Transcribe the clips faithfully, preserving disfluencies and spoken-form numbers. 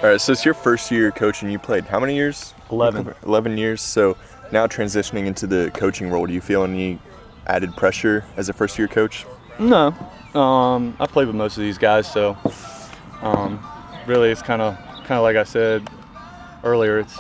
All right, so it's your first year coaching. You played how many years? eleven. eleven years. So now transitioning into the coaching role, do you feel any added pressure as a first year coach? No. Um, I played with most of these guys, so um, really it's kind of kind of like I said earlier, it's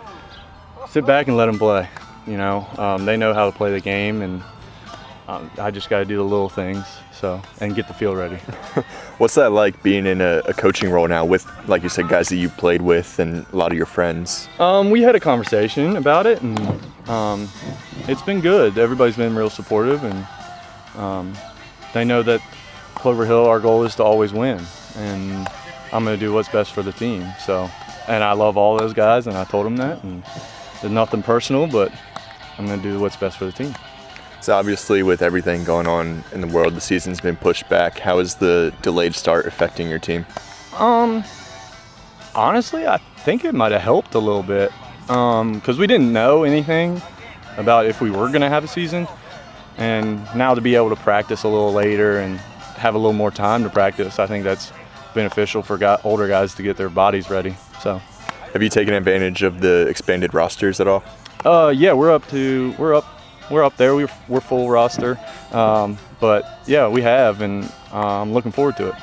sit back and let them play. You know, um, they know how to play the game, and um, I just got to do the little things, so and get the field ready. What's that like being in a, a coaching role now with, like you said, guys that you played with and a lot of your friends? Um, we had a conversation about it, and um, it's been good. Everybody's been real supportive, and um, they know that Clover Hill, our goal is to always win, and I'm going to do what's best for the team. So, and I love all those guys, and I told them that, and there's nothing personal, but I'm going to do what's best for the team. So obviously with everything going on in the world, the season's been pushed back. How is the delayed start affecting your team? Um, honestly, I think it might have helped a little bit um, because we didn't know anything about if we were going to have a season. And now to be able to practice a little later and have a little more time to practice, I think that's beneficial for guy, older guys to get their bodies ready. So, have you taken advantage of the expanded rosters at all? Uh, yeah, we're up to we're up we're up there. We're we're full roster, um, but yeah, we have, and uh, I'm looking forward to it.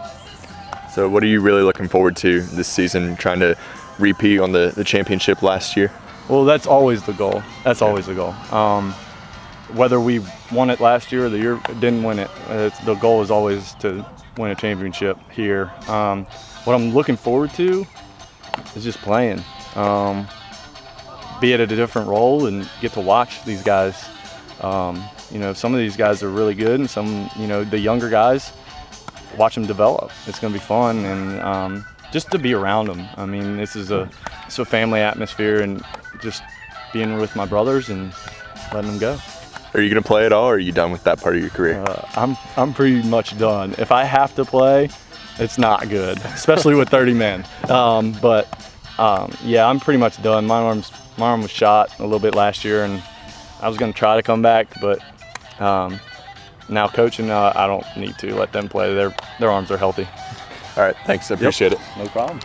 So, what are you really looking forward to this season? Trying to repeat on the, the championship last year? Well, that's always the goal. That's always the goal. Um, whether we won it last year or the year didn't win it, it's, the goal is always to win a championship here. Um, what I'm looking forward to is just playing. Um, be it at a different role and get to watch these guys. Um, you know, some of these guys are really good, and some, you know, the younger guys, watch them develop. It's going to be fun, and um, just to be around them. I mean, this is a it's a family atmosphere, and just being with my brothers and letting them go. Are you going to play at all, or are you done with that part of your career? Uh, I'm I'm pretty much done. If I have to play, it's not good, especially with thirty men. Um, but um, yeah, I'm pretty much done. My arm's my arm was shot a little bit last year, and I was going to try to come back, but um, now coaching, uh, I don't need to let them play. Their their arms are healthy. All right, thanks. I appreciate Yep. it. No problem.